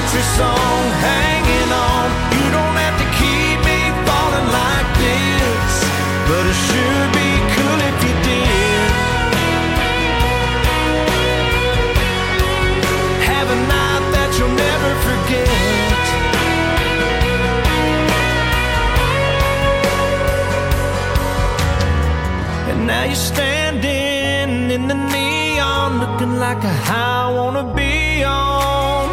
country song hanging on. You don't have to keep me falling like this, but it sure be cool if you did. Have a night that you'll never forget. And now you're standing in the neon, looking like a high I wanna be on.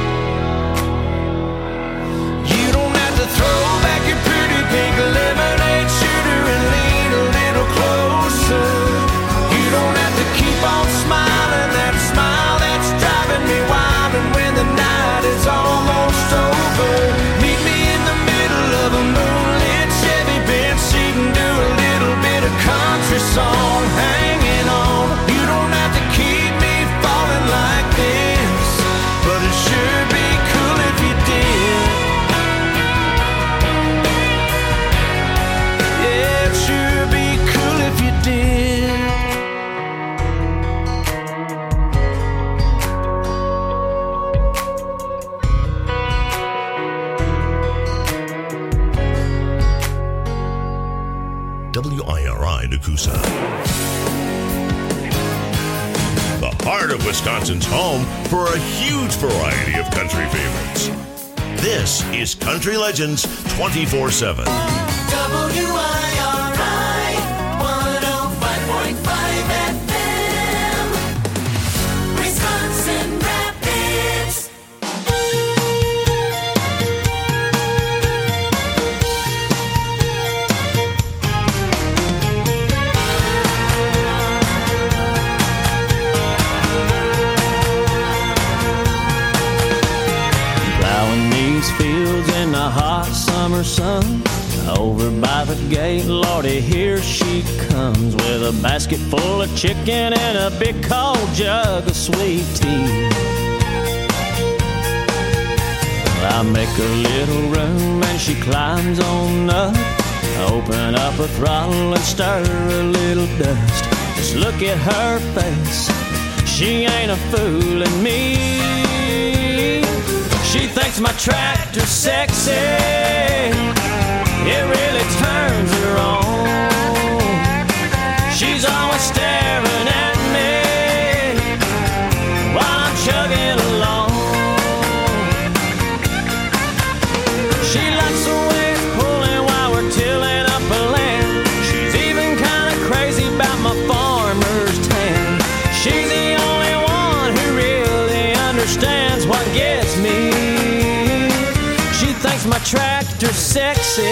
You don't have to throw back your pretty pink lemonade shooter and lean a little closer. You don't have to keep on smiling that smile that's driving me wild. And when the night is almost over, meet me in the middle of a moonlit Chevy Benz seat and do a little bit of country song hanging on. You don't have to keep me falling like this, but it sure be cool if you did. Yeah, it sure be cool if you did. WIRI Nakusa. The heart of Wisconsin's home for a huge variety of country favorites. This is Country Legends 24/7. WIRI 105.5 FM, Wisconsin Rapids. Plowing these fields in the hot summer sun, over by the gate, Lordy, here she comes with a basket full of chicken and a big cold jug of sweet tea. Well, I make a little room and she climbs on up, open up her throttle and stir a little dust. Just look at her face, she ain't a fooling me. She thinks my tractor's sexy, it really turns her on. She's always staring at me while I'm chugging along. She likes the way it's pulling while we're tilling up a land. She's even kind of crazy about my farmer's tan. She's the only one who really understands what gets me. She thinks my tractor's sexy.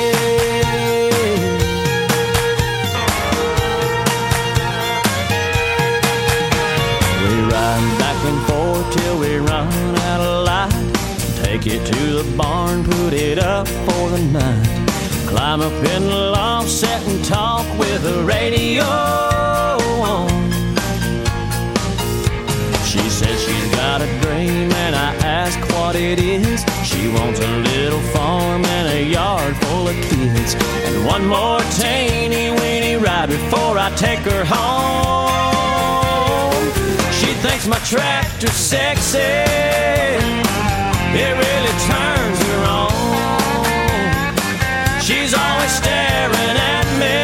We ride back and forth till we run out of light. Take it to the barn, put it up for the night. Climb up in the loft, sit and talk with the radio on. She says she's got a dream and I ask what it is. She wants a little farm and a yard full of kids, and one more teeny weeny ride before I take her home. She thinks my tractor's sexy, it really turns her on. She's always staring at me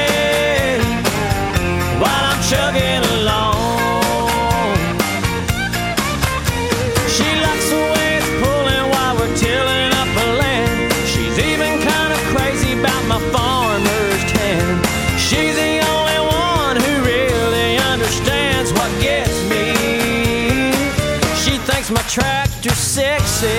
while I'm chugging along. She likes the way it's pulling while we're tilling up the land. She's even kind of crazy about my farmer's tan. She's the only one who really understands what gets me. She thinks my tractor's sexy.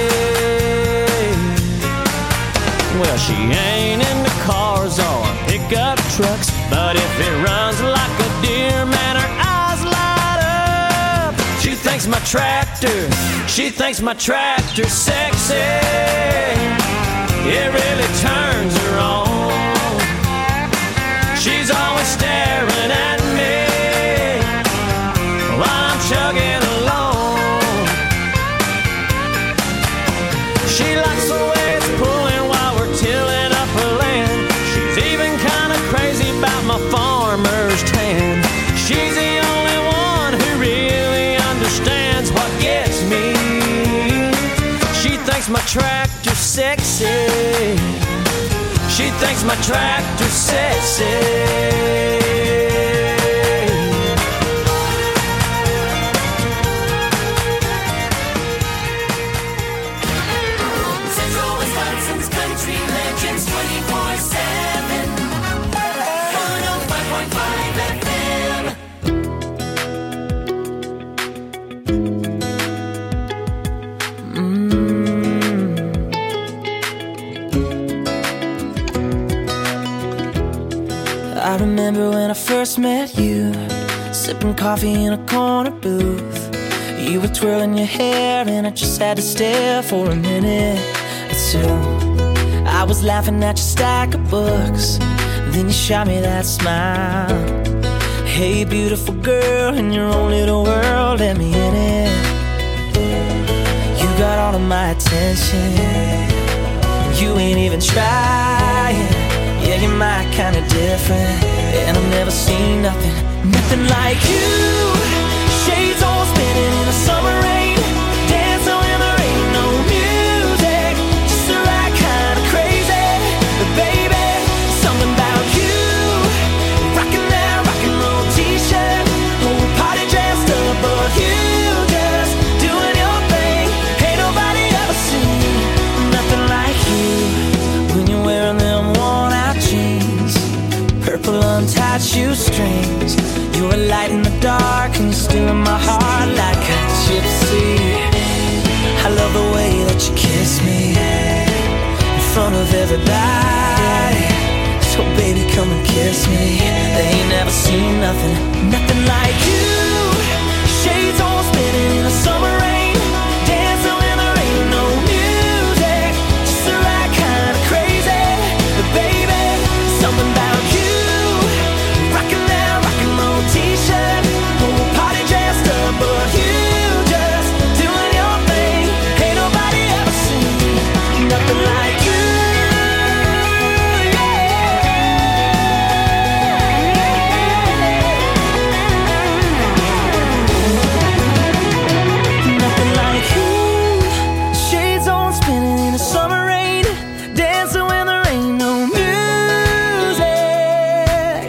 Well, she ain't into cars or pickup trucks, but if it runs like a deer, man, her eyes light up. She thinks my tractor's sexy, it really turns her on. She's always staring at me while I'm chugging along. She likes the way it's pulling while we're tilling up her land. She's even kind of crazy about my farmer's tan. She's the only one who really understands what gets me. She thinks my tractor sexy. She thinks my tractor sexy. Central Wisconsin's Country Legends 24/7. 105.5 FM. I remember when I first met you, sipping coffee in a corner booth. You were twirling your hair and I just had to stare for a minute or two. I was laughing at your stack of books, then you shot me that smile. Hey beautiful girl, in your own little world, let me in it. You got all of my attention, you ain't even trying. Yeah, you're my kind of different, and I've never seen nothing like you. Shades all spinning in the summer rain, dancing when there ain't no music, just the right kind of crazy. But baby, something about you, rocking that rock and roll t-shirt, whole party dressed up, but you just doing your thing. Ain't nobody ever seen nothing like you when you're wearing them worn-out jeans, purple untied shoestrings. You're a light in the dark and you're still in my heart like a gypsy. I love the way that you kiss me in front of everybody. So baby, come and kiss me. They ain't never seen nothing like you. Shades all spinning in the summer rain, dancing when there ain't no music, just the right kind of crazy. But baby, something about you, rocking that rock and roll t-shirt, whole party dressed up, but you just doing your thing. Ain't nobody ever seen nothing like you. Nothing like you. Shades on spinning in the summer rain, dancing when there ain't no music.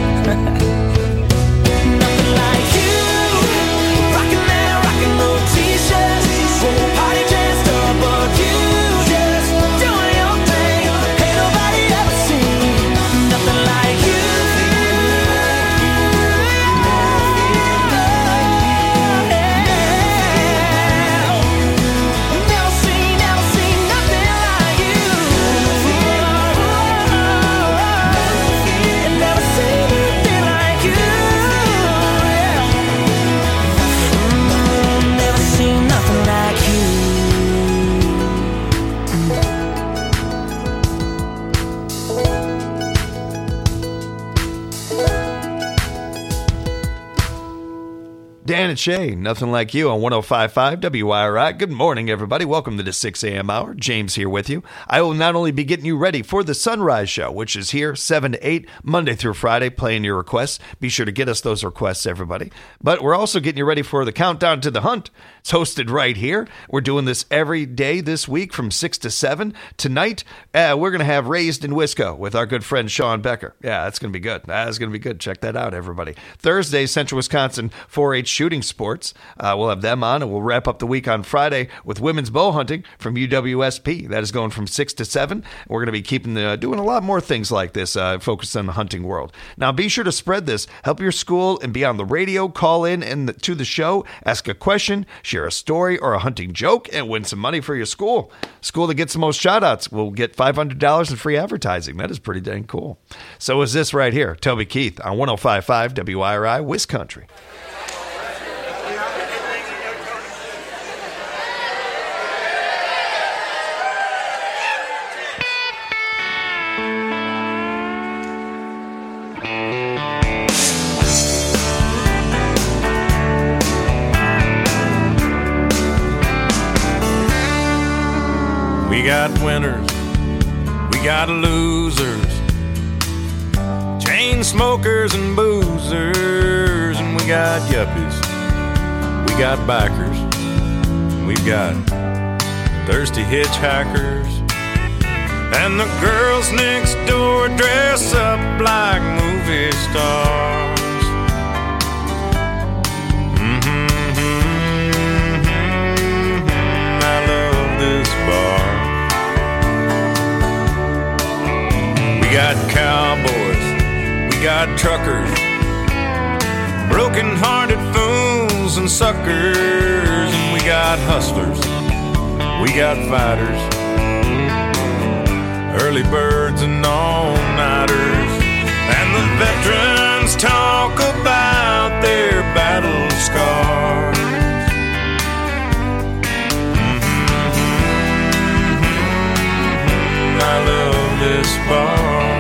Nothing like you, rocking that rock and roll t-shirt, whole party dressed up, but you just doing your thing. Ain't nobody ever seen nothing like you. Never seen nothing like you. Never seen anything like you. Never seen nothing like you. Dan and Shay, nothing like you on 105.5 WIRI. Good morning, everybody. Welcome to the 6 a.m. hour. James here with you. I will not only be getting you ready for the Sunrise Show, which is here 7 to 8, Monday through Friday, playing your requests. Be sure to get us those requests, everybody. But we're also getting you ready for the Countdown to the Hunt. It's hosted right here. We're doing this every day this week from 6 to 7. Tonight, we're going to have Raised in Wisco with our good friend Sean Becker. Yeah, that's going to be good. That's going to be good. Check that out, everybody. Thursday, Central Wisconsin 4-H shooting sports. We'll have them on, and we'll wrap up the week on Friday with women's bow hunting from UWSP. That is going from 6 to 7. We're going to be doing a lot more things like this, focused on the hunting world. Now, be sure to spread this. Help your school and be on the radio. Call in to the show. Ask a question, share a story or a hunting joke, and win some money for your school. School that gets the most shout-outs will get $500 in free advertising. That is pretty dang cool. So is this right here, Toby Keith on 105.5 WIRI, Wiscountry. We got winners, we got losers, chain smokers and boozers, and we got yuppies, we got bikers, and we've got thirsty hitchhikers, and the girls next door dress up like movie stars. I love this bar. We got cowboys, we got truckers, broken-hearted fools and suckers, and we got hustlers, we got fighters, early birds and all-nighters, and the veterans talk about their battle scars. I love this bar.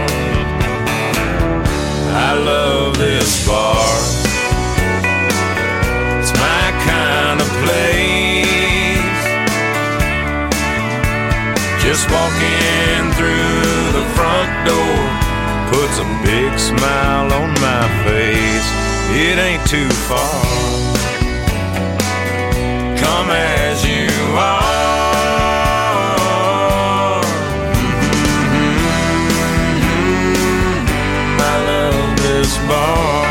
I love this bar. It's my kind of place. Just walking through the front door puts a big smile on my face. It ain't too far. Come as you are. Bar.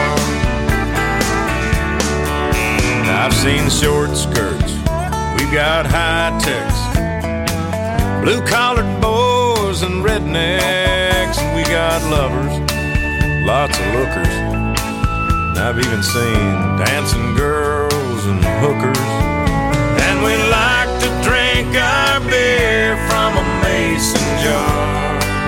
I've seen short skirts, we've got high techs, blue-collared boys and rednecks, and we got lovers, lots of lookers. And I've even seen dancing girls and hookers, and we like to drink our beer from a mason jar.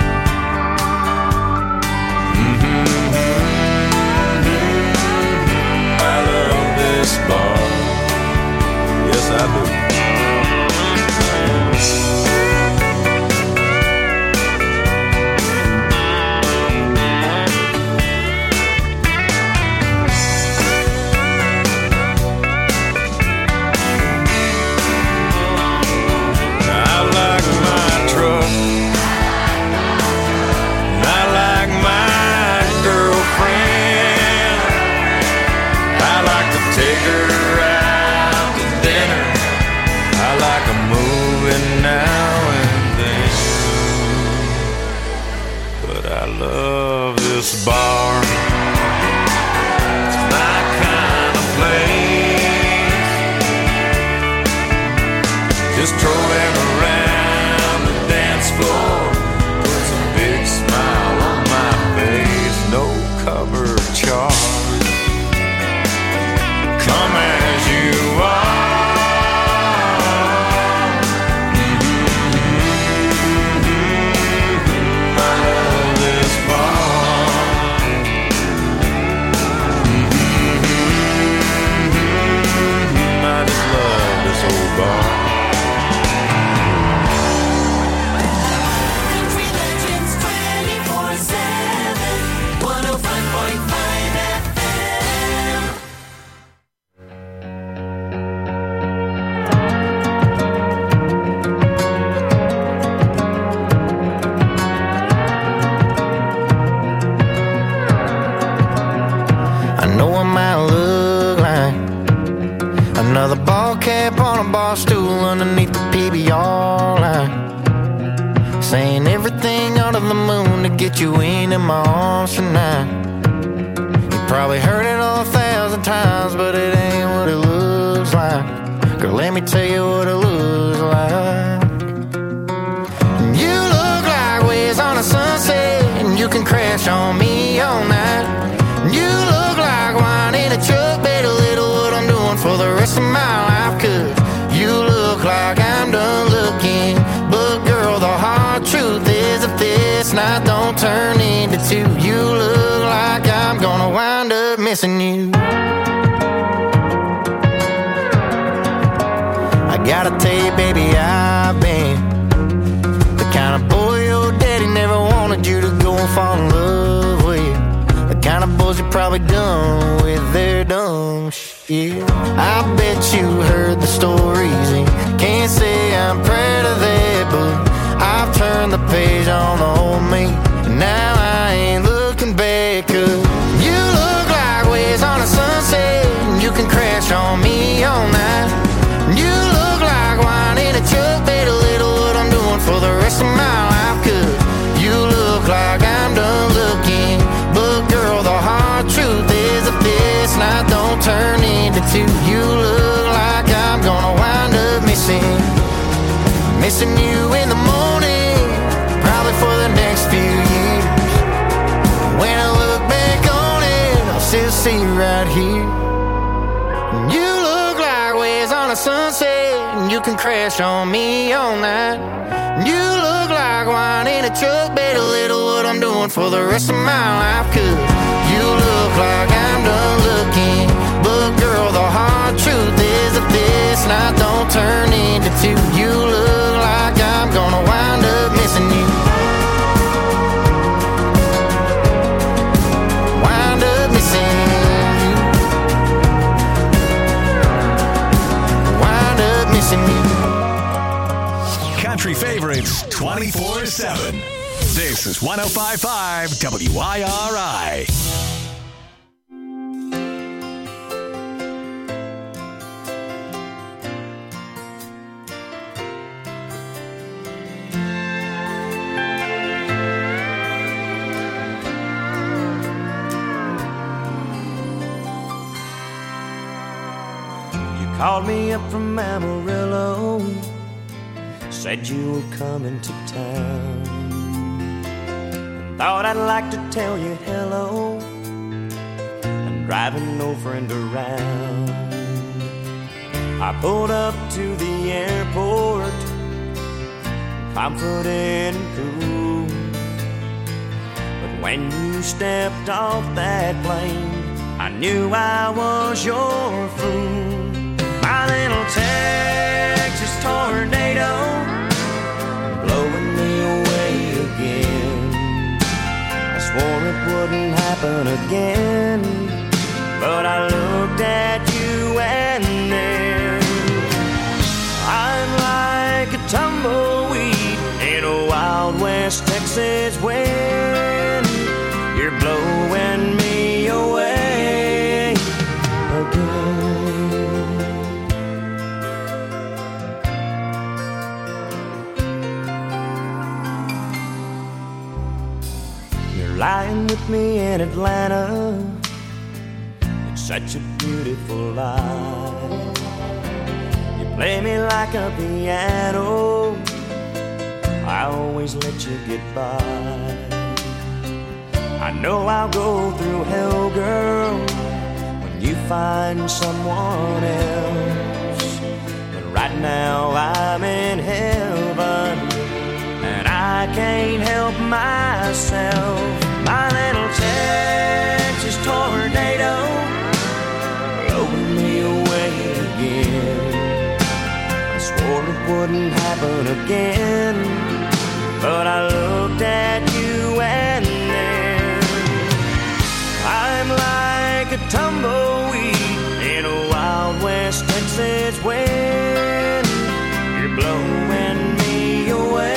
Bar. Yes, I do. I like my truck. I like my girlfriend. I like to take her out to dinner. I like a movie now and then. But I love this bar. It's my kind of place. Just strolling around the dance floor puts a big smile on my face. No cover charge. Come as you are. I love this bar. I just love this old bar. Country Legends 24/7, 105.5 FM. I know I might look like another ball cap on a bar stool underneath the PBR line, saying everything under the moon to get you into my arms tonight. You probably heard it 1,000 times, but it ain't what it looks like. Girl, let me tell you what it looks like. You look like waves on a sunset, and you can crash on me all night. You look like wine in a truck, better little what I'm doing for the rest of my life. Cause you look like I'm done looking, but girl, the hard truth is if this night don't turn into two, you look like I'm gonna wind up missing you. I gotta tell you, baby, I've been the kind of boy your daddy never wanted you to go and fall in love with. The kind of boys you're probably done with their dumb shit. I bet you heard the stories and can't say I'm proud of that, but I've turned the page on the old me, and now I ain't looking back. Cause you look like waves on a sunset, and you can crash on me all night. You look like wine in a truck, better too. You look like I'm gonna wind up missing you in the morning, probably for the next few years. When I look back on it, I'll still see you right here. You look like waves on a sunset, and you can crash on me all night. You look like wine in a truck, bet a little what I'm doing for the rest of my life. 'Cause you look like I'm done looking, but girl, the hard truth is that this night don't turn into two. You look like I'm gonna wind up missing you. Wind up missing you. Wind up missing you. Country favorites 24/7. This is 105.5 WIRI. Called me up from Amarillo, said you were coming to town. Thought I'd like to tell you hello. I'm driving no friend around. I pulled up to the airport, confident and cool. But when you stepped off that plane, I knew I was your fool. My little Texas tornado, blowing me away again. I swore it wouldn't happen again, but I looked at you and then I'm like a tumbleweed in a Wild West Texas wind. You're blowing me away again. Lying with me in Atlanta, it's such a beautiful life. You play me like a piano, I always let you get by. I know I'll go through hell, girl, when you find someone else. But right now I'm in heaven, and I can't help myself. My little Texas tornado, blowing me away again. I swore it wouldn't happen again, but I looked at you and then I'm like a tumbleweed in a Wild West Texas wind. You're blowing me away.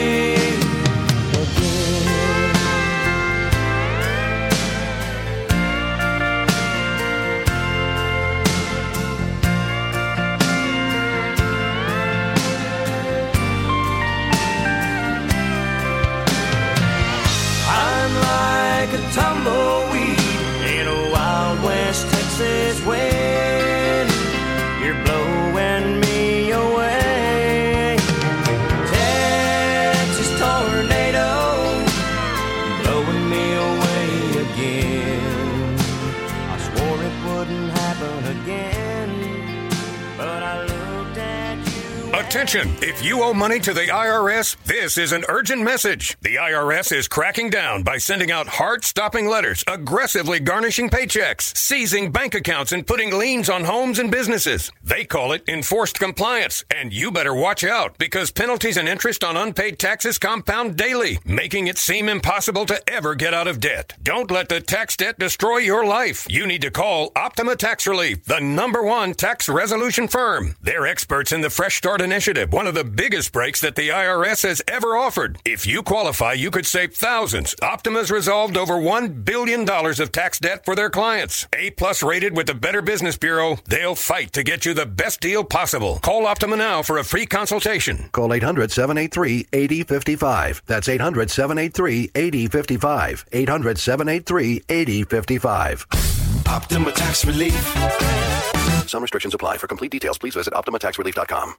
Tumbleweed in a Wild West Texas wind. You're blowing me away. Texas tornado, blowing me away again. I swore it wouldn't happen again, but I looked at you. Attention! If you owe money to the IRS, this is an urgent message. The IRS is cracking down by sending out heart-stopping letters, aggressively garnishing paychecks, seizing bank accounts, and putting liens on homes and businesses. They call it enforced compliance, and you better watch out because penalties and interest on unpaid taxes compound daily, making it seem impossible to ever get out of debt. Don't let the tax debt destroy your life. You need to call Optima Tax Relief, the #1 tax resolution firm. They're experts in the Fresh Start Initiative, one of the biggest breaks that the IRS has ever offered. If you qualify, you could save thousands. Optima's resolved over $1 billion of tax debt for their clients. A+ rated with the Better Business Bureau, they'll fight to get you the best deal possible. Call Optima now for a free consultation. Call 800-783-8055. That's 800-783-8055. 800-783-8055. Optima Tax Relief. Some restrictions apply. For complete details, please visit OptimaTaxRelief.com.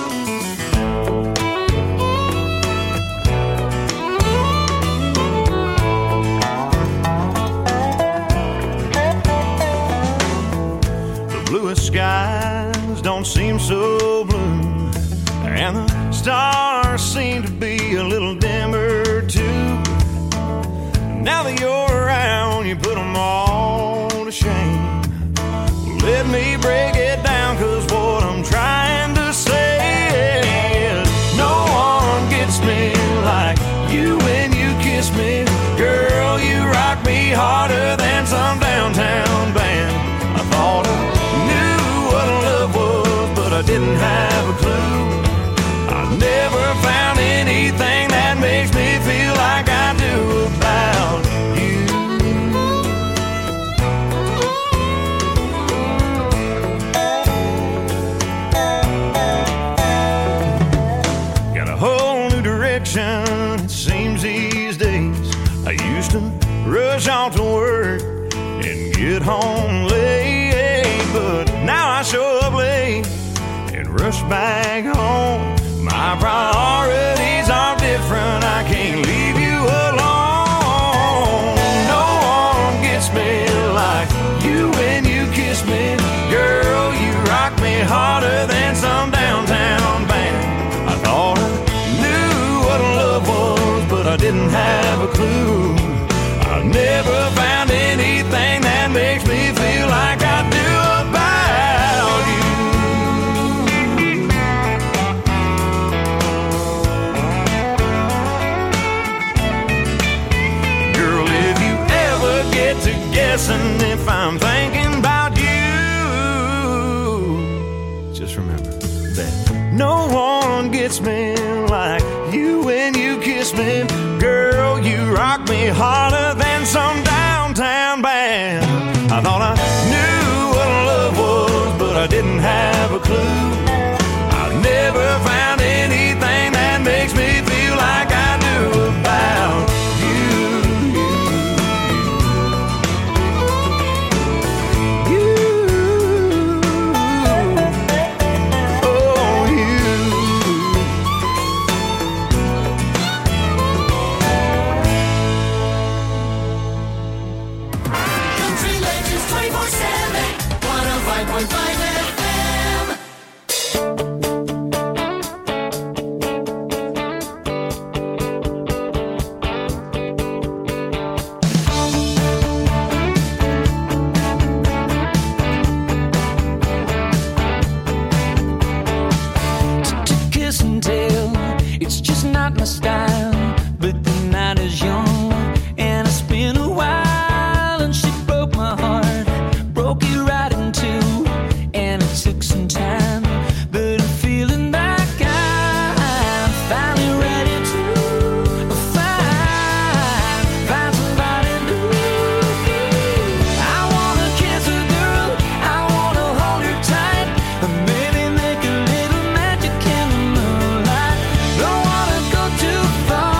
The bluest skies don't seem so blue, and the stars seem to be a little dimmer too. Now that you're around, you put them all to shame. Let me break it down, 'cause what I'm trying to say is no one gets me like you when you kiss me. Girl, you rock me harder than some downtown band. I thought I knew what love was, but I didn't have a clue. I never found anything that makes me feel like I do about you. Got a whole new direction, it seems these days. I used to rush off to work and get home late, but now I show up late and rush back home. My priorities are different, I can't leave you alone. No one gets me like you when you kiss me. Girl, you rock me harder than some downtown band. I thought I knew what love was, but I didn't have a clue. I never found anything that makes me feel like I do about you. Girl, if you ever get to guessing if I'm thinking about you, just remember that no one gets me like you when you kiss me. Girl, you rock me harder than some downtown band. I thought I knew what love was, but I didn't have a clue. I never found anything that makes me feel like I do about you. Oh, you. Country Legends 24/7, 105.5 FM. To kiss and tell, it's just not my style. But the night is young, and it's been a while, and she broke my heart, broke it right in two, and it took some time. But I'm feeling like I'm finally ready to find somebody new. I wanna kiss a girl, I wanna hold her tight, and maybe make a little magic in the moonlight. Don't wanna go too far,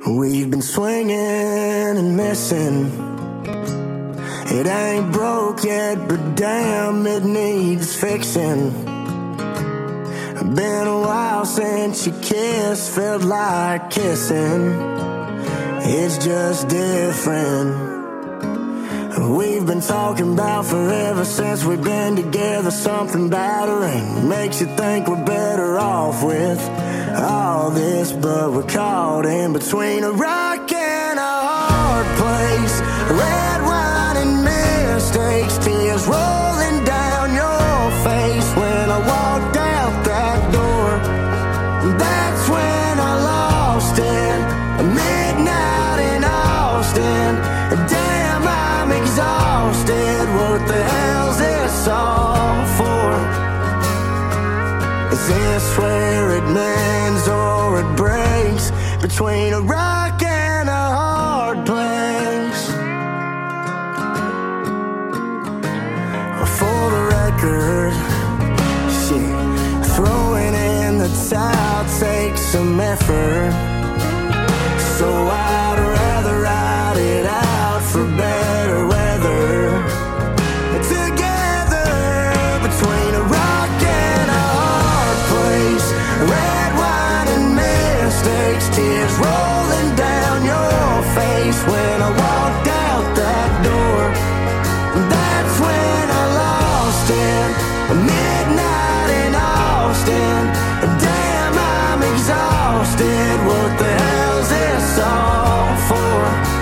We've been swinging and missing. It ain't broke yet, but damn, it needs fixing. Been a while since you kissed, felt like kissing. It's just different. We've been talking about forever since we've been together. Something battering makes you think we're better off with all this, but we're caught in between a rock and a hard place. Red wine and mistakes, tears rolling down your face. When I walked out that door, that's when I lost it. Midnight in Austin, damn, I'm exhausted. What the hell's this all for? Is this where it mends or it breaks? Between a rock and a hard place. For the record, shit, throwing in the towel takes some effort. So I'd rather ride it out for better weather. Together between a rock and a hard place. Red wine and mistakes, tears rolling down your face. When I walked out that door, that's when I lost it. Midnight in Austin, damn, I'm exhausted. What the hell's this all for?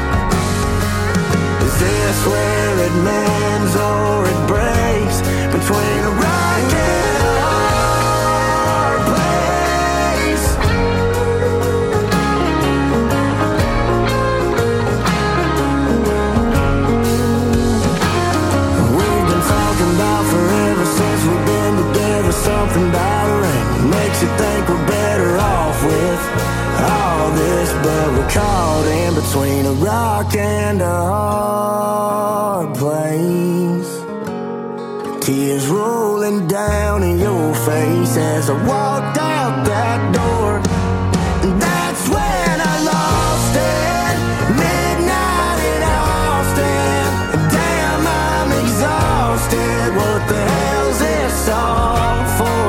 Is this where it mends or it breaks? Between a rock and a hard place. We've been talking about forever since we've been together. Something battering makes you think we're better off with all this, but we're caught in between a rock and a hard place. Tears rolling down in your face as I walked out that door. That's when I lost it. Midnight in Austin, damn, I'm exhausted. What the hell's this all for?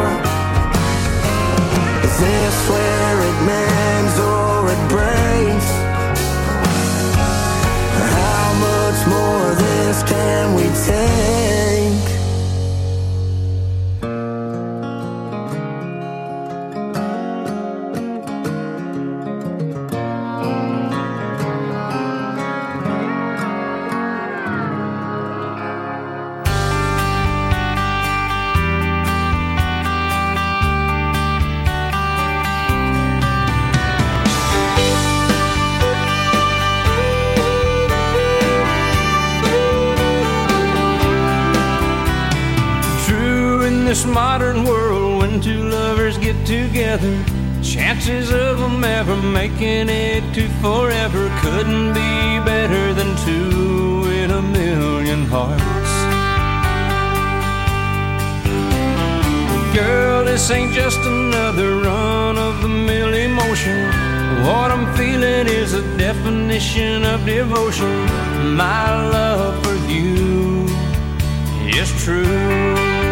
Is this where it mends or it breaks? How much more of this can we take? This modern world, when two lovers get together, chances of them ever making it to forever couldn't be better than two in a million hearts. Girl, this ain't just another run-of-the-mill emotion. What I'm feeling is a definition of devotion. My love for you is true.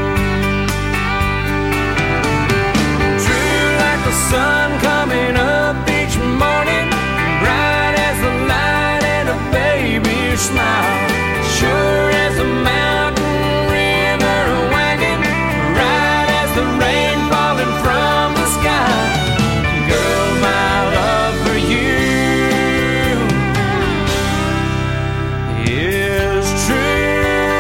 The sun coming up each morning, bright as the light in a baby's smile, sure as a mountain river wagon, right as the rain falling from the sky. Girl, my love for you is true.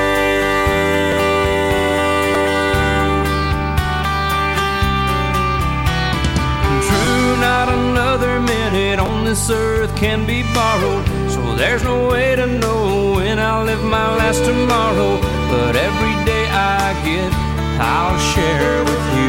Not another minute on this earth can be borrowed, so there's no way to know when I'll live my last tomorrow. But every day I get, I'll share with you.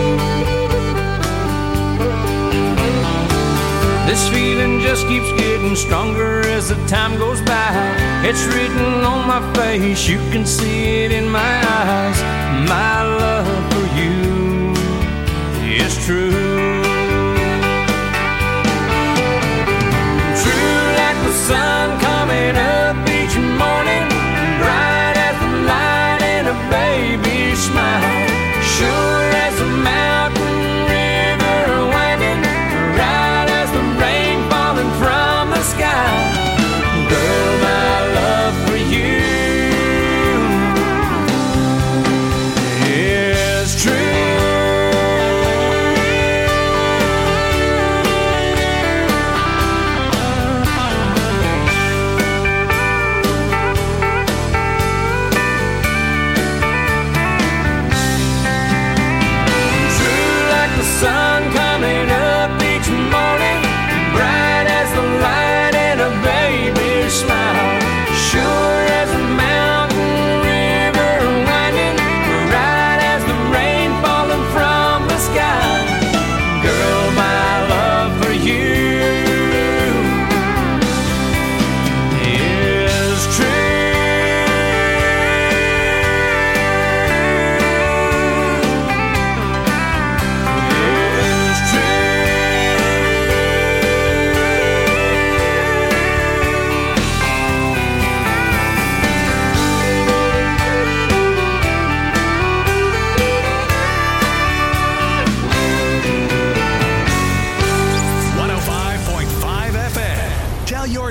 This feeling just keeps getting stronger as the time goes by. It's written on my face, you can see it in my eyes. My love for you is true.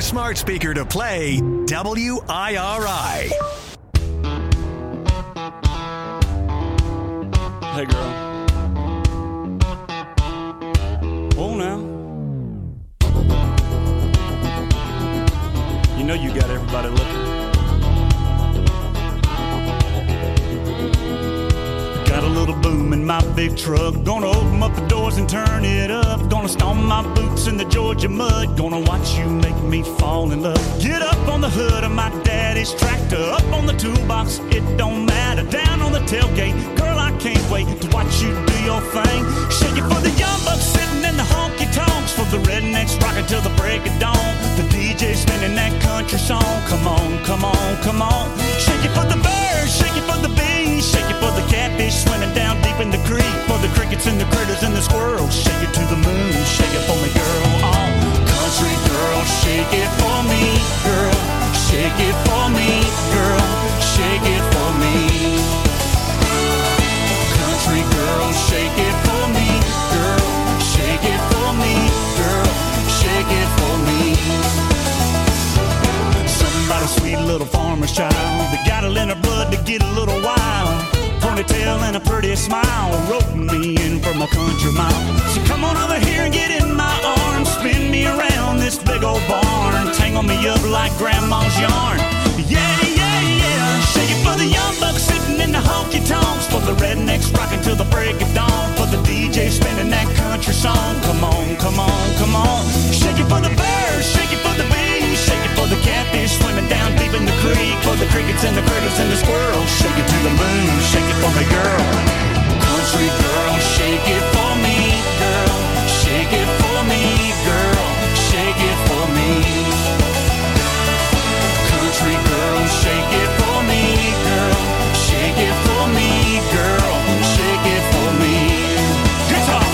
smart speaker to play WIRI. Hey, girl. Oh, now. You know you got everybody looking. Got a little boom in my big truck. Gonna open up the doors and turn it up. Gonna stomp my boots in the Georgia mud. Gonna watch you make me fall in love. Get up on the hood of my daddy's tractor. Up on the toolbox, it don't matter. Down on the tailgate, girl, I can't wait to watch you do your thing. Shake it for the young bucks sitting in the honky-tonks. For the rednecks rocking till the break of dawn. The DJ spinning that country song. Come on, come on, come on. Shake it for the birds, shake it for the bees. Shake it for the catfish swimming down deep in the creek. For the crickets and the critters and the squirrels. Shake it to the moon, shake it for me, girl. Oh, country girl, shake it for me, girl. Shake it for me, girl. Shake it for me. Country girl, shake it for me, girl. Shake it for me, girl. Shake it for me. Somebody sweet little farmer's child that got it in her blood to get a little wild. Ponytail and a pretty smile, roping me in from a country mile. So come on over here and get in my arms, spin me around this big old barn, tangle me up like grandma's yarn. Yeah, yeah, yeah. Shake it for the young bucks sitting in the honky-tonks. For the rednecks rocking till the break of dawn. For the DJ spinning that country song. Come on, come on, come on. Shake it for the birds, shake it for the bees. Shake it for the catfish swimming down deep in the creek. For the crickets and the critters and the squirrels. Shake it to the moon, shake it for me, girl. Country girl, shake it for me, girl. Shake it for me, girl. Shake it for me. Country girl, shake it for me, girl. Shake it for me, girl. Shake it for me. Guitar.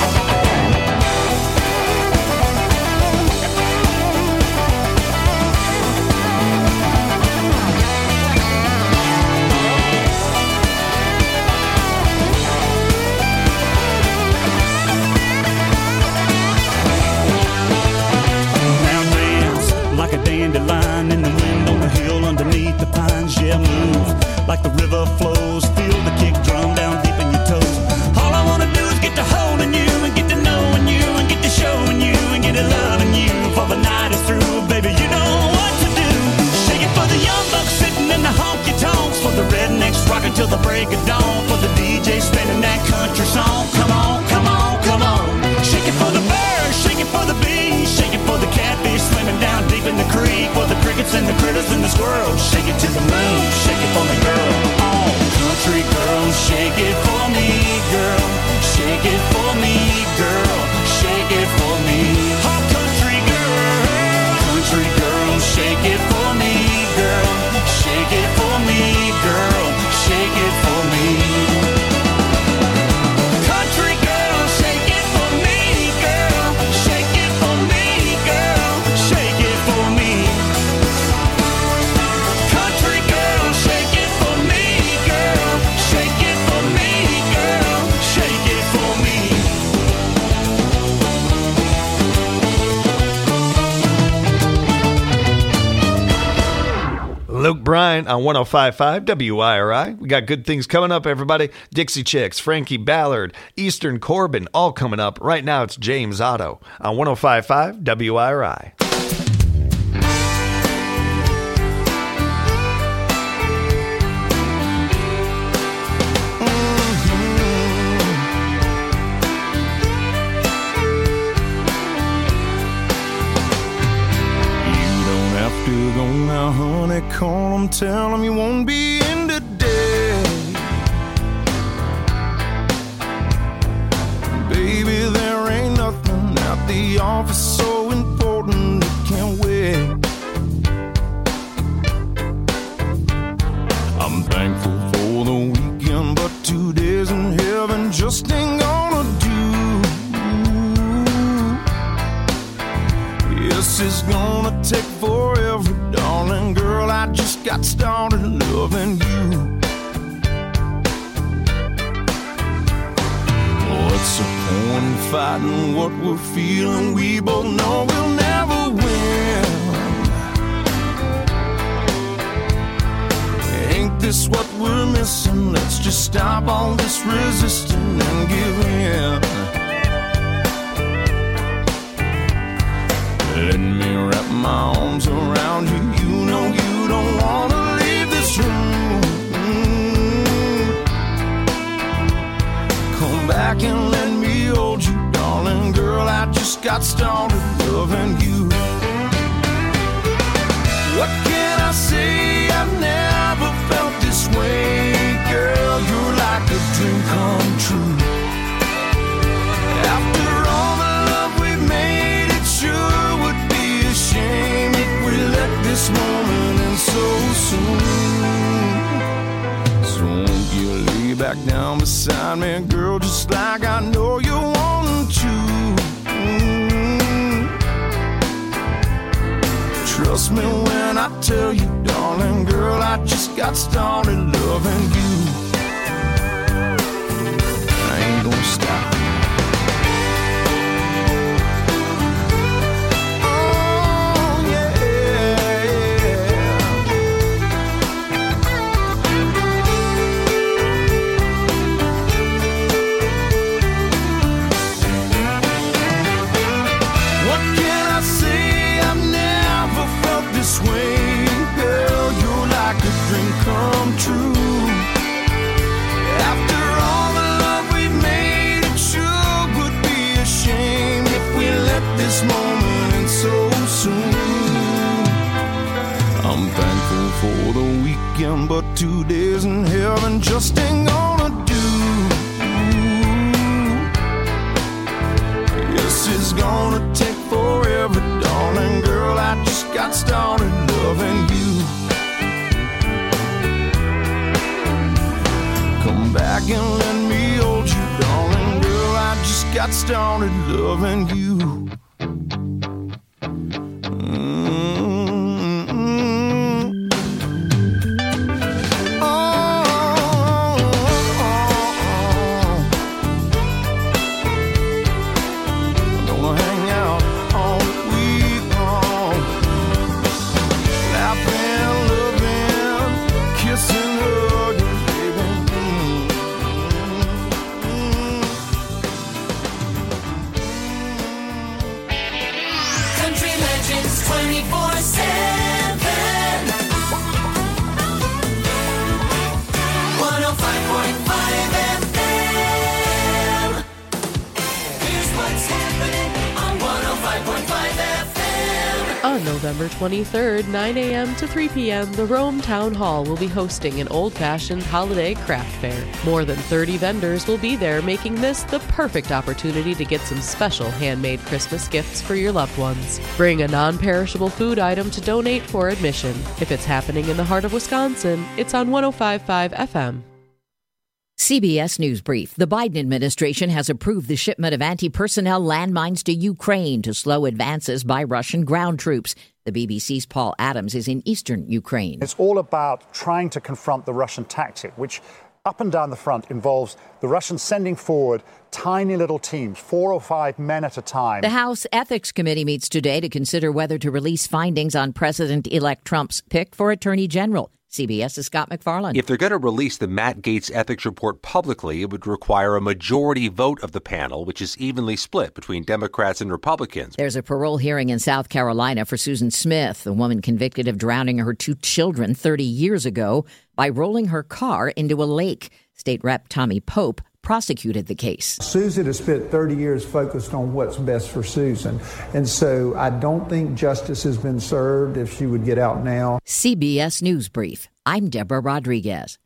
Like a dandelion in the wind on the hill underneath the pines. Yeah, move like the river flows. Feel the kick drum down deep in your toes. All I wanna do is get to holding you and get to knowing you and get to showing you and get to loving you. For the night is through, baby, you know what to do. Shake it for the young bucks sitting in the honky-tonks. For the rednecks rocking till the break of dawn. For the DJ spinning that country song. Come on, come on, come on. Shake it for the birds, shake it for the bees. Shake it for the catfish swimming down deep in the creek. For the crickets and the critters and the squirrels. Shake it to the moon, shake it for me, girl. Oh, country girl, shake it for me, girl. Shake it for me, girl. Shake it for me. Oh, country girl, shake it for me, girl. Shake it for me, girl. Shake it for me. Country girl, shake it for me, girl. Shake it for me, girl. Shake it for me. Country girl, shake it for me, girl. Shake it for me, girl. Shake it for me. Luke Bryan on 105.5 WIRI. We got good things coming up, everybody. Dixie Chicks, Frankie Ballard, Eastern Corbin, all coming up. Right now, it's James Otto on 105.5 WIRI. To go now, honey, call 'em, tell 'em you won't be in today. Baby, there ain't nothing at the office so important it can't wait. I'm thankful for the weekend, but 2 days in heaven just ain't gonna do. This is gonna take forever, darling girl. I just got started loving you. What's the point in fighting what we're feeling? We both know we'll never win. this what we're missing? Let's just stop all this resisting and give in. Let me wrap my arms around you. You know you don't want to leave this room. Come back and let me hold you, darling girl. I just got started loving you. What can I say? I've never felt this way. Girl, you're like a dream come true. After all the love we've made, it sure would be a shame if we let this moment end so soon. So won't you lay back down beside me, girl, just like I know you want to. Trust me when I tell you, darling girl, I just got started loving you. I ain't gonna stop. Oh, yeah. What can I say? I've never felt this way. Girl, you're like a dream come true. After all the love we've made, it sure would be a shame if we let this moment end so soon. I'm thankful for the weekend, but 2 days in heaven just ain't gonna do. This is gonna take forever, darling girl. I just got started loving you. Come back and let me hold you, darling girl. I just got started loving you. On November 23rd, 9 a.m. to 3 p.m., the Rome Town Hall will be hosting an old-fashioned holiday craft fair. More than 30 vendors will be there, making this the perfect opportunity to get some special handmade Christmas gifts for your loved ones. Bring a non-perishable food item to donate for admission. If it's happening in the heart of Wisconsin, it's on 105.5 FM. CBS News Brief. The Biden administration has approved the shipment of anti-personnel landmines to Ukraine to slow advances by Russian ground troops. The BBC's Paul Adams is in eastern Ukraine. It's all about trying to confront the Russian tactic, which up and down the front involves the Russians sending forward tiny little teams, 4 or 5 men at a time. The House Ethics Committee meets today to consider whether to release findings on President-elect Trump's pick for Attorney General. CBS's Scott McFarland. If they're going to release the Matt Gaetz ethics report publicly, it would require a majority vote of the panel, which is evenly split between Democrats and Republicans. There's a parole hearing in South Carolina for Susan Smith, a woman convicted of drowning her 2 children 30 years ago by rolling her car into a lake. State Rep Tommy Pope prosecuted the case. Susan has spent 30 years focused on what's best for Susan. And so I don't think justice has been served if she would get out now. CBS News Brief. I'm Deborah Rodriguez.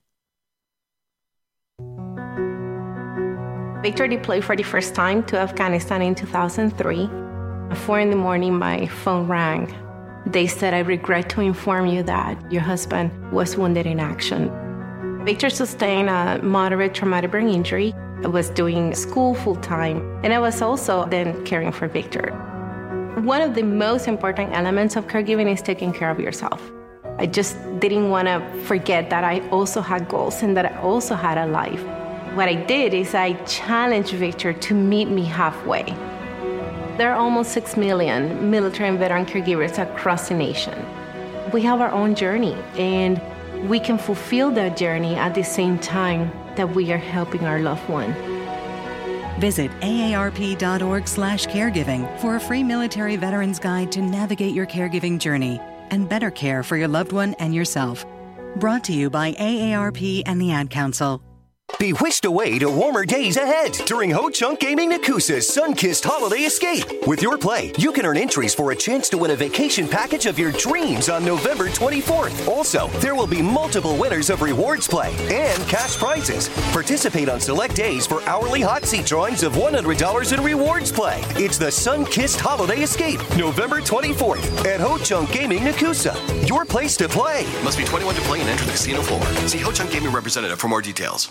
Victor deployed for the first time to Afghanistan in 2003. At 4 a.m, my phone rang. They said, "I regret to inform you that your husband was wounded in action." Victor sustained a moderate traumatic brain injury. I was doing school full-time, and I was also then caring for Victor. One of the most important elements of caregiving is taking care of yourself. I just didn't want to forget that I also had goals and that I also had a life. What I did is I challenged Victor to meet me halfway. There are almost 6 million military and veteran caregivers across the nation. We have our own journey, and we can fulfill that journey at the same time that we are helping our loved one. Visit aarp.org/caregiving for a free military veterans guide to navigate your caregiving journey and better care for your loved one and yourself. Brought to you by AARP and the Ad Council. Be whisked away to warmer days ahead during Ho-Chunk Gaming Nakusa's Sun-Kissed Holiday Escape. With your play, you can earn entries for a chance to win a vacation package of your dreams on November 24th. Also, there will be multiple winners of rewards play and cash prizes. Participate on select days for hourly hot seat drawings of $100 in rewards play. It's the Sun-Kissed Holiday Escape, November 24th at Ho-Chunk Gaming Nakusa. Your place to play. Must be 21 to play and enter the casino floor. See Ho-Chunk Gaming representative for more details.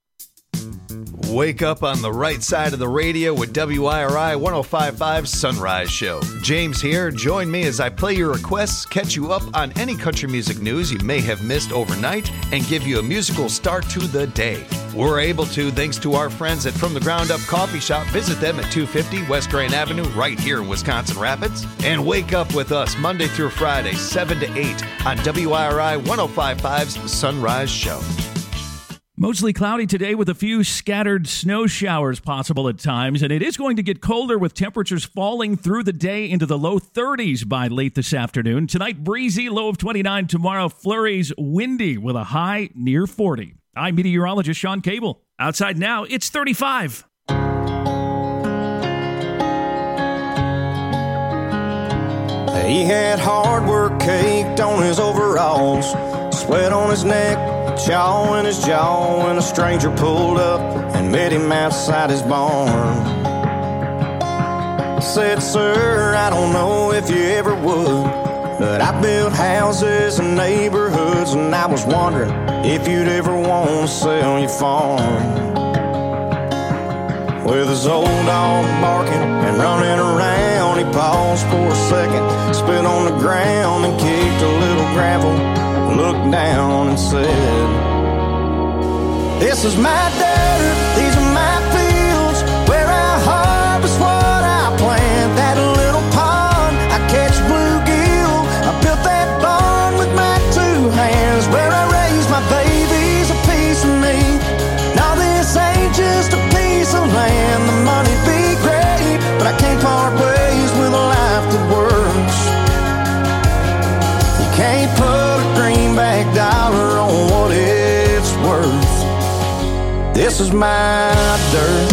Wake up on the right side of the radio with WIRI 105.5 Sunrise Show. James here. Join me as I play your requests, catch you up on any country music news you may have missed overnight, and give you a musical start to the day. We're able to thanks to our friends at From the Ground Up Coffee Shop. Visit them at 250 West Grand Avenue right here in Wisconsin Rapids. And wake up with us Monday through Friday, 7 to 8 on WIRI 105.5's Sunrise Show. Mostly cloudy today with a few scattered snow showers possible at times, and it is going to get colder with temperatures falling through the day into the low 30s by late this afternoon. Tonight, breezy, low of 29. Tomorrow, flurries, windy with a high near 40. I'm meteorologist Sean Cable. Outside now, it's 35. He had hard work caked on his overalls, sweat on his neck, chaw in his jaw, when a stranger pulled up and met him outside his barn. Said, sir, I don't know if you ever would, but I built houses and neighborhoods, and I was wondering if you'd ever want to sell your farm. With his old dog barking and running around, he paused for a second, spit on the ground and kicked a little gravel, looked down and said, this is my dirt, these are my fields, where I harvest what I plant. That little pond, I catch bluegill, I built that barn with my two hands, where I raise my babies, a piece of me. Now this ain't just a piece of land, the money be great, but I can't part ways with a life that works. You can't put a greenback dollar on what it's worth. This is my dirt.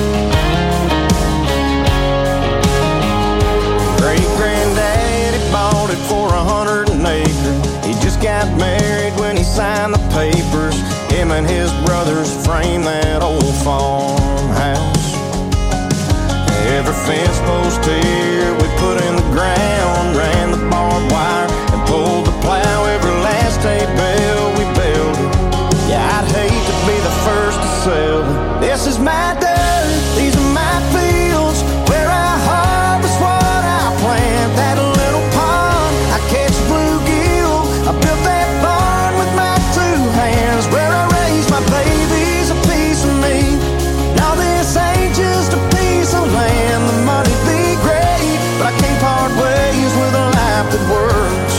Great-granddaddy bought it for 100 an acre. He just got married when he signed the papers. Him and his brothers framed that old farmhouse. Every fence post here we put in the ground, ran the barbed wire and pulled the plow. Every last hay bale we built. Yeah, I'd hate to be the first to sell it. This is my dirt, these are my fields, where I harvest what I plant. That little pond, I catch bluegill, I built that barn with my two hands, where I raise my babies, a piece of me. Now this ain't just a piece of land, the money be great, but I can't part ways with a life that works.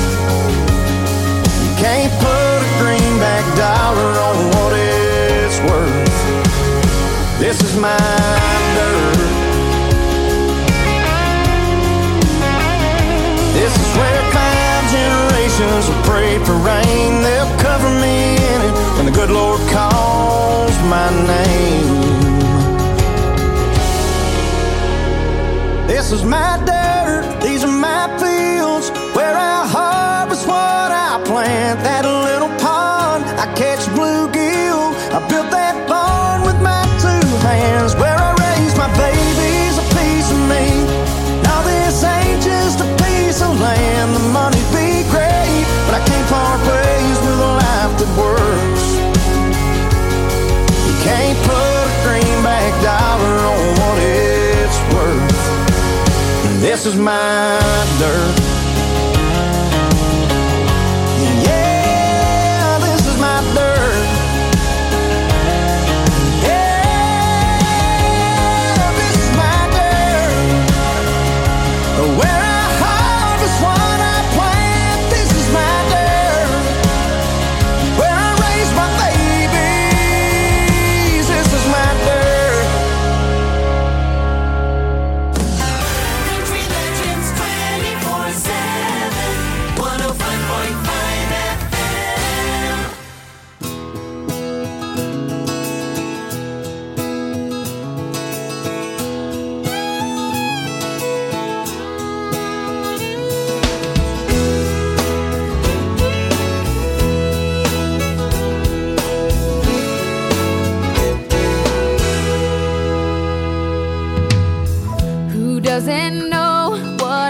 You can't put a greenback dollar on what it's worth. This is my dirt. This is where 5 generations have prayed for rain. They'll cover me in it when the good Lord calls my name. This is my dirt, these are my fields, where I harvest what I plant. That little pond, I catch bluegill, I built that barn with my two hands, where I raise my babies, a piece of me. Now this ain't just a piece of land, the money be great, but I can't part ways with a life that works. You can't put a greenback dollar on what it's worth. This is my dirt. Yeah, this is my dirt. Yeah, this is my dirt. Where I harvest what I plant. This is my dirt.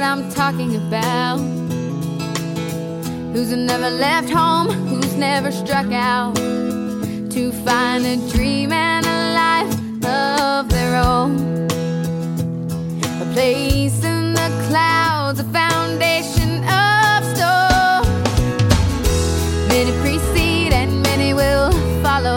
what I'm talking about. Who's never left home, who's never struck out to find a dream and a life of their own. A place in the clouds, a foundation of stone. Many precede and many will follow.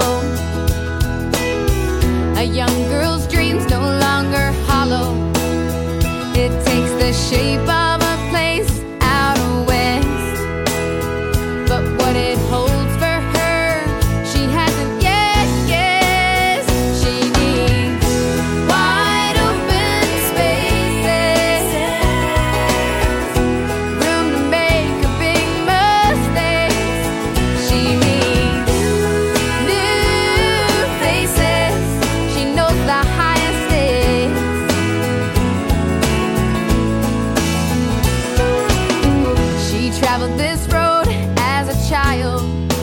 A young girl's dreams no longer hollow. It takes the shape of a place out west, but what it holds for her, she hasn't yet guessed. She needs wide open spaces, room to make a big mistake. She needs new faces. She knows the highest stakes. She traveled this road as a child,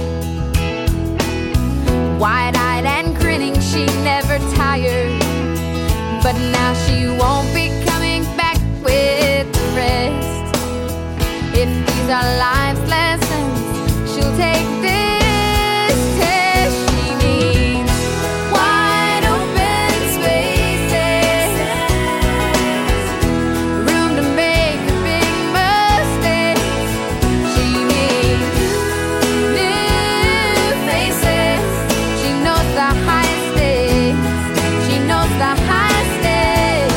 wide-eyed and grinning, she never tired. But now she won't be coming back with the rest. If these are life's lessons, she'll take this test. She needs wide open spaces, room to make a big mistake. She needs new faces. She knows the highest stakes. She knows the highest stakes.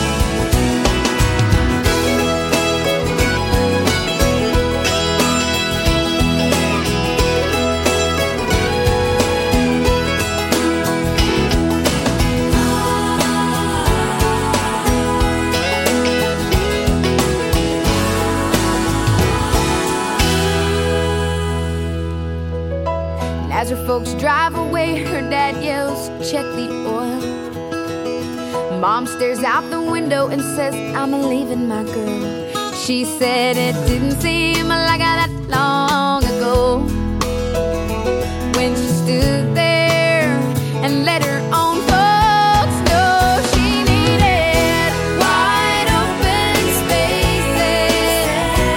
And as her folks drive away, her dad yells, "Check the oil." Mom stares out the window and says, "I'm leaving my girl." She said it didn't seem like that long ago when she stood there and let her own folks know she needed wide open spaces,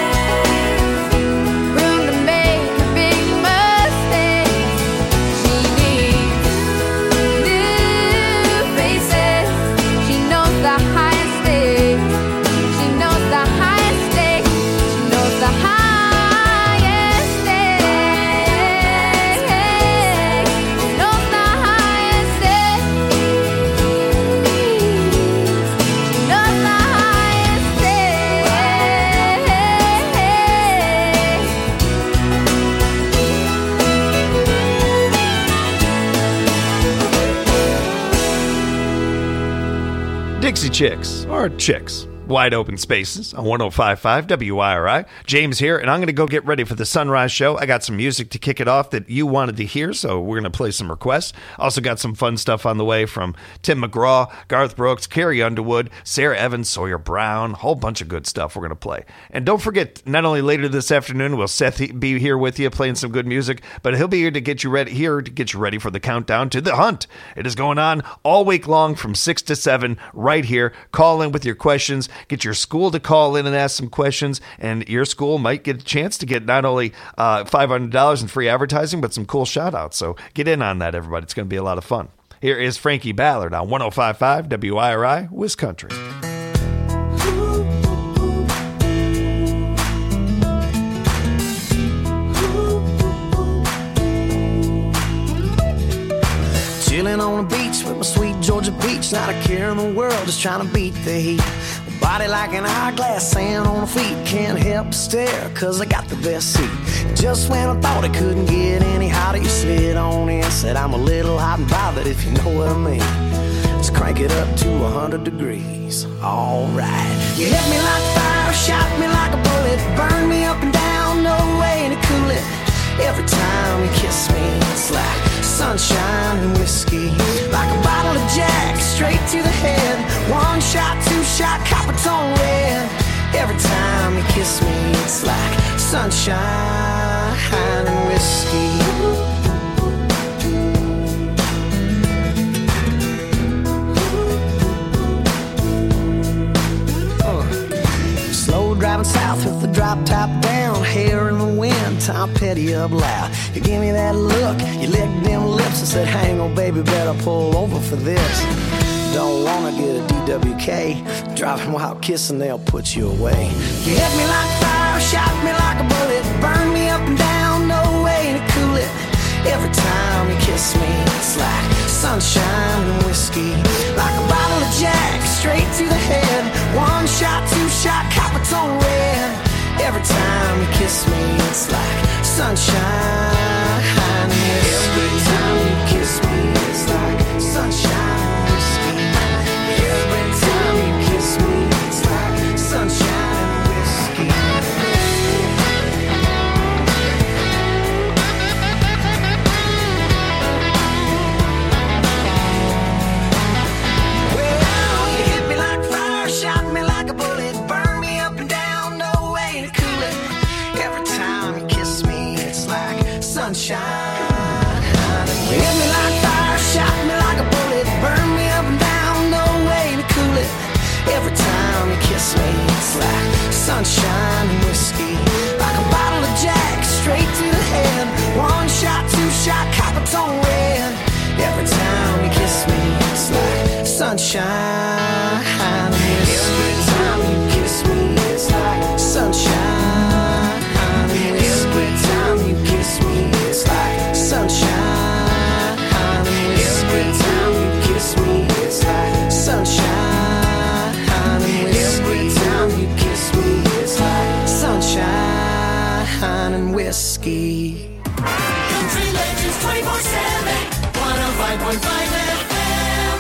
room to make a big mistake. She needs new faces. She knows the highest stakes. She knows the highest stakes. She knows the highest stakes. She knows the highest stakes. She knows the highest stakes. Dixie Chicks, or Chicks. Wide Open Spaces on 105.5 WIRI. James here, and I'm going to go get ready for the Sunrise Show. I got some music to kick it off that you wanted to hear, so we're going to play some requests. Also got some fun stuff on the way from Tim McGraw, Garth Brooks, Carrie Underwood, Sarah Evans, Sawyer Brown, a whole bunch of good stuff we're going to play. And don't forget, not only later this afternoon will Seth be here with you playing some good music, but he'll be here to get you ready for the countdown to the hunt. It is going on all week long from 6 to 7 right here. Call in with your questions. Get your school to call in and ask some questions, and your school might get a chance to get not only $500 in free advertising, but some cool shout-outs. So get in on that, everybody. It's going to be a lot of fun. Here is Frankie Ballard on 105.5 WIRI, Wisconsin. Chilling on the beach with my sweet Georgia peach, not a care in the world, just trying to beat the heat. Body like an hourglass, sand on the feet, can't help but stare, cause I got the best seat. Just when I thought it couldn't get any hotter, you slid on in, said I'm a little hot and bothered, if you know what I mean. Let's crank it up to 100 degrees, alright. You hit me like fire, shot me like a bullet, burned me up and down, no way to cool it. Every time you kiss me, it's like sunshine and whiskey, like a bottle of Jack, straight to the head. One shot, two shot, copper tone red. Every time you kiss me, it's like sunshine and whiskey. Slow drop top down, hair in the wind, Tom Petty up loud. You give me that look, you licked them lips and said, hang on baby, better pull over for this. Don't wanna get a DWK, driving while kissing, they'll put you away. You hit me like fire, shot me like a bullet, burn me up and down, no way to cool it. Every time you kiss me, it's like sunshine and whiskey. Like a bottle of Jack, straight to the head. One shot, two shot, Capitone Red. Every time you kiss me, it's like sunshine and whiskey. Every time you kiss me, it's like sunshine and whiskey. Every time you kiss me, it's like sunshine and whiskey. Shot me like a bullet, burn me up and down, no way to cool it. Every time you kiss me, it's like sunshine. You hit me like fire, shot me like a bullet, burn me up and down, no way to cool it. Every time you kiss me, it's like sunshine and whiskey. Like a bottle of Jack, straight to the head. One shot, two shot, Capitone Red. Every time you kiss me, it's like sunshine and whiskey. Every time you kiss me, it's like sunshine and whiskey. Every time you kiss me, it's like sunshine and whiskey. Every time you kiss me, it's like sunshine and whiskey. Every time you kiss me, it's like sunshine and whiskey. Country Legends 24/7, 105.5 FM.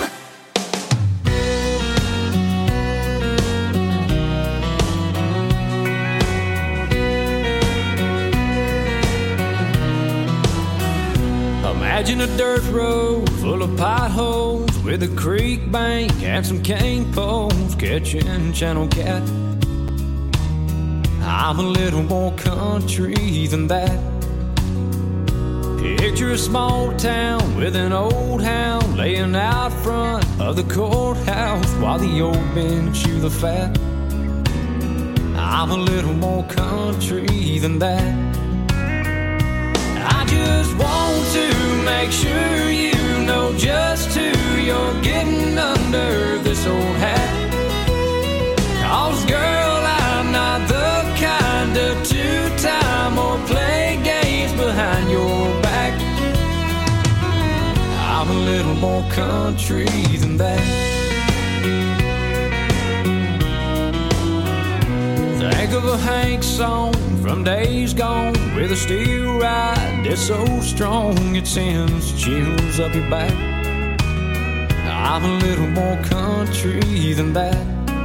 Imagine a dirt road full of potholes with a creek bank and some cane poles catching channel cat. I'm a little more country than that. Picture a small town with an old hound laying out front of the courthouse while the old men chew the fat. I'm a little more country than that. I just want to make sure you know just who you're getting under this old hat. 'Cause girl, I'm not the kind of two-time or play games behind your back. I'm a little more country than that. Think of a Hank song from days gone with a steel ride that's so strong it sends chills up your back. I'm a little more country than that.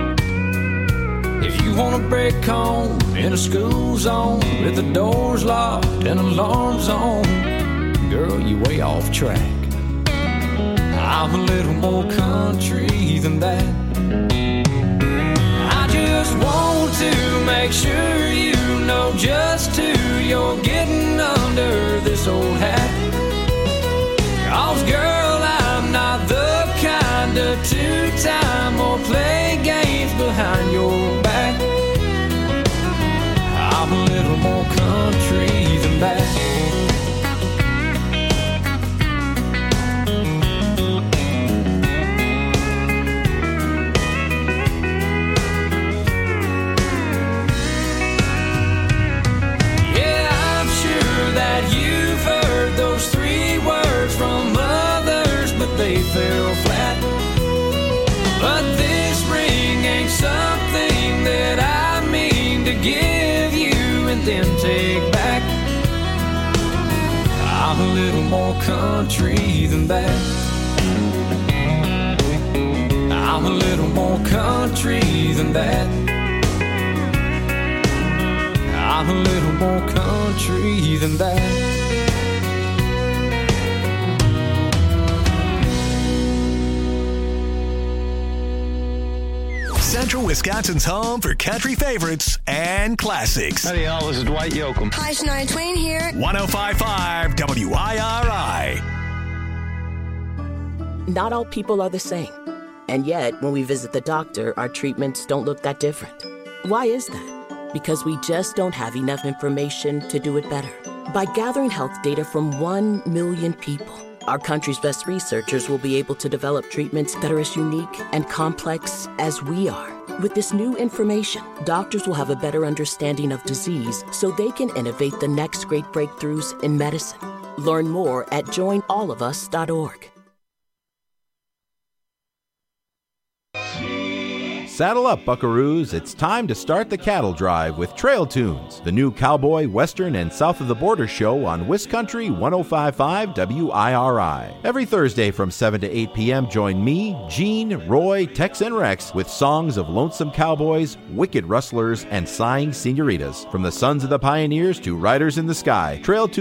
If you want a break home in a school zone with the doors locked and alarms on, girl, you way off track. I'm a little more country than that. I just want to make sure you know just who you're getting under this old hat. 'Cause girl, I'm not the kind of two-time or play games behind your back. I'm a little more country than that. They fell flat. But this ring ain't something that I mean to give you and then take back. I'm a little more country than that. I'm a little more country than that. I'm a little more country than that. Central Wisconsin's home for country favorites and classics. Howdy, y'all. This is Dwight Yoakam. Hi, Shania Twain here. 105.5 WIRI. Not all people are the same. And yet, when we visit the doctor, our treatments don't look that different. Why is that? because we just don't have enough information to do it better. By gathering health data from 1 million people, our country's best researchers will be able to develop treatments that are as unique and complex as we are. With this new information, doctors will have a better understanding of disease so they can innovate the next great breakthroughs in medicine. Learn more at joinallofus.org. Saddle up, buckaroos. It's time to start the cattle drive with Trail Tunes, the new cowboy, western, and south of the border show on Wiscountry 105.5 WIRI. Every Thursday from 7 to 8 p.m., join me, Gene, Roy, Tex, and Rex with songs of lonesome cowboys, wicked rustlers, and sighing senoritas. From the sons of the pioneers to riders in the sky, Trail Tunes